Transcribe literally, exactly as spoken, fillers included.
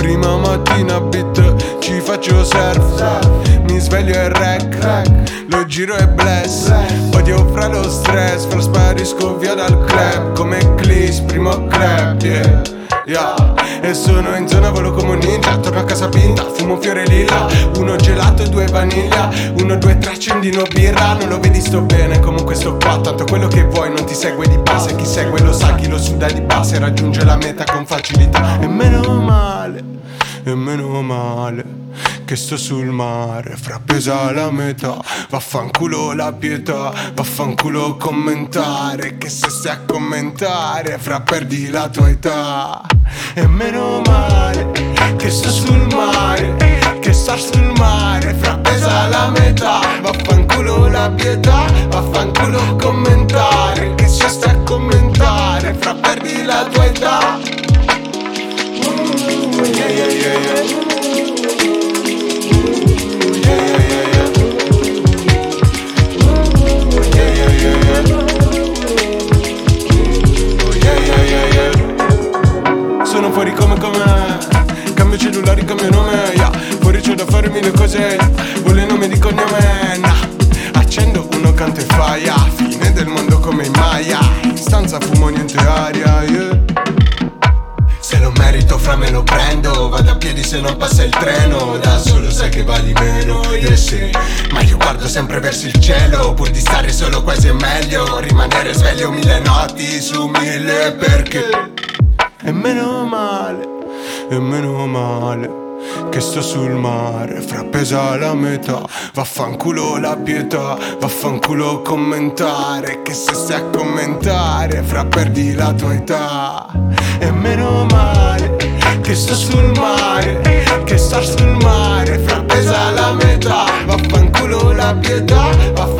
Prima mattina beat, ci faccio surf. Mi sveglio e rec, lo giro e bless. Odio fra lo stress, fra sparisco via dal club. Come Clis, primo club, yeah, yeah. E sono in zona, volo come un ninja. Torno a casa pinta, fumo fiore lilla. Uno gelato e due vaniglia. Uno, due, tre, accendino birra. Non lo vedi, sto bene, comunque sto qua. Tanto quello che vuoi non ti segue di base. Chi segue lo sa, chi lo suda di base. Raggiunge la meta con facilità. E meno male, e meno male che sto sul mare, fra pesa la metà. Vaffanculo la pietà, vaffanculo commentare. Che se stai a commentare, fra perdi la tua età. E meno male che sto sul mare, che sto sul mare, fra pesa la metà. Vaffanculo la pietà, vaffanculo commentare. Che se stai a commentare, fra perdi la tua età. Mm, yeah, yeah, yeah, yeah. Sono fuori come come, cambio cellulari, cambio nome, yeah. Fuori c'ho da fare mille cose, yeah. Vuole nome di cognome, nah. Accendo uno, canto e faia. Fine del mondo come in Maya. In stanza fumo niente aria, yeah. Se lo merito fra me lo prendo. Vado a piedi se non passa il treno. Da solo sai che vali meno, yeah sì. Ma io guardo sempre verso il cielo. Pur di stare solo quasi è meglio. Rimanere sveglio mille notti su mille perché. E meno male, e meno male che sto sul mare, fra pesa la metà. Vaffanculo la pietà, vaffanculo commentare. Che se stai a commentare, fra perdi la tua età. E meno male che sto sul mare, che sto sul mare, fra pesa la metà. Vaffanculo la pietà, vaffanculo